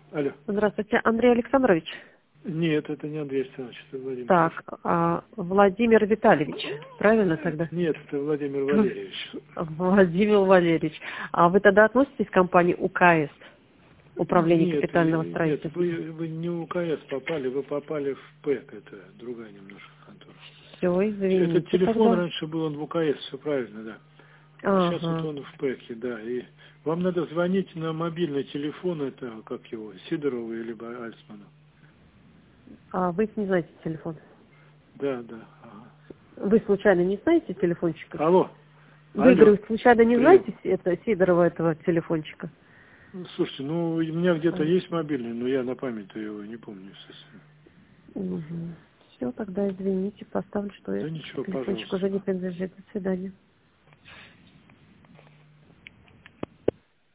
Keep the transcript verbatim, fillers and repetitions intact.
Алло. Здравствуйте, Андрей Александрович. Нет, это не Андрей Александрович, это Владимир. Так, а, Владимир Витальевич, правильно тогда? Нет, это Владимир Валерьевич. Владимир Валерьевич. А вы тогда относитесь к компании УКС, Управление Нет, капитального нет, строительства? вы, вы не в УКС попали, вы попали в ПЭК, это другая немножко контора. Все, извините. Этот телефон тогда. раньше был, он в УКС, все правильно, да. А сейчас вот Ага. он в ПЭКе, да. И вам надо звонить на мобильный телефон, это как его, Сидорова либо Альцмана. А вы не знаете телефон? Да, да. Ага. Вы случайно не знаете телефончика? Алло. Вы, Алло. говорю, случайно не Прием. знаете это, Сидорова этого телефончика? Слушайте, ну у меня где-то А. есть мобильный, но я на память его не помню совсем. Угу. Все, тогда извините, поставлю, что Да этот ничего, телефончик пожалуйста. уже не принадлежит. До свидания.